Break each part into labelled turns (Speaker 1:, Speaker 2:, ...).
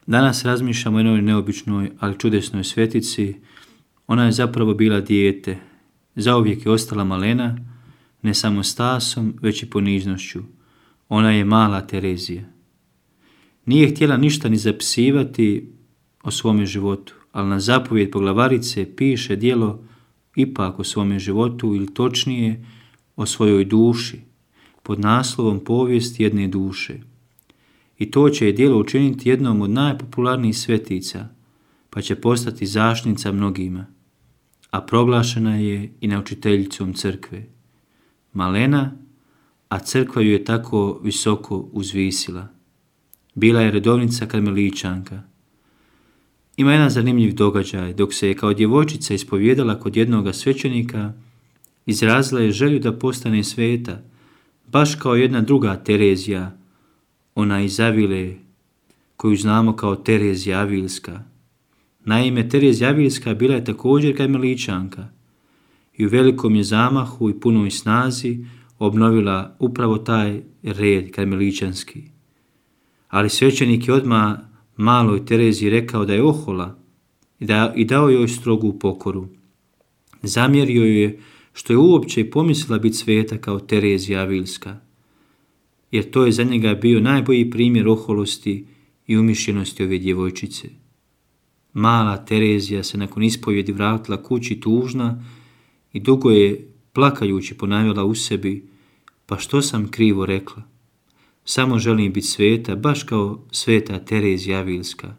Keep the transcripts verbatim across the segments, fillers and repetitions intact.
Speaker 1: Danas razmišljamo o jednoj neobičnoj, ali čudesnoj svetici. Ona je zapravo bila dijete. Zauvijek je ostala malena, ne samo stasom, već i poniznošću. Ona je mala Terezija. Nije htjela ništa ni zapisivati o svome životu, ali na zapovjed poglavarice piše djelo ipak o svome životu, ili točnije o svojoj duši, pod naslovom Povijest jedne duše. I to će je djelo učiniti jednom od najpopularnijih svetica, pa će postati zaštitnica mnogima, a proglašena je i naučiteljicom crkve. Malena, a crkva ju je tako visoko uzvisila. Bila je redovnica karmeličanka. Ima jedan zanimljiv događaj. Dok se je kao djevojčica ispovijedala kod jednoga svećenika, izrazila je želju da postane sveta, baš kao jedna druga Terezija, ona iz Avile, koju znamo kao Terezija Avilska. Naime, Terezija Avilska bila je također karmeličanka i u velikom je zamahu i punoj snazi obnovila upravo taj red karmeličanski. Ali svećenik je odmah maloj Tereziji rekao da je ohola i, da, i dao joj strogu pokoru. Zamjerio je što je uopće i pomislila biti sveta kao Terezija Avilska, jer to je za njega bio najbolji primjer oholosti i umišljenosti ove djevojčice. Mala Terezija se nakon ispovjedi vratila kući tužna i dugo je plakajući ponavljala u sebi: pa što sam krivo rekla? Samo želim biti sveta, baš kao sveta Terezija Avilska.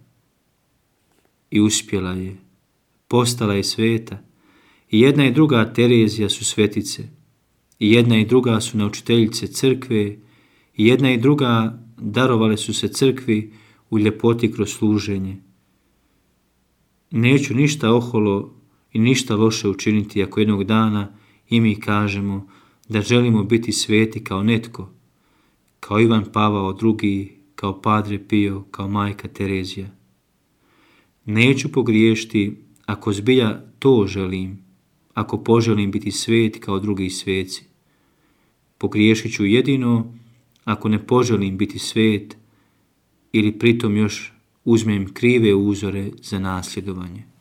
Speaker 1: I uspjela je. Postala je sveta. I jedna i druga Terezija su svetice. I jedna i druga su naučiteljice crkve. I jedna i druga darovale su se crkvi u ljepoti kroz služenje. Neću ništa oholo i ništa loše učiniti ako jednog dana i mi kažemo da želimo biti sveti kao netko, kao Ivan Pavao drugi, kao Padre Pio, kao majka Terezija. Neću pogriješiti ako zbilja to želim, ako poželim biti svet kao drugi sveci. Pogriješit ću jedino ako ne poželim biti svet ili pritom još uzmem krive uzore za nasljedovanje.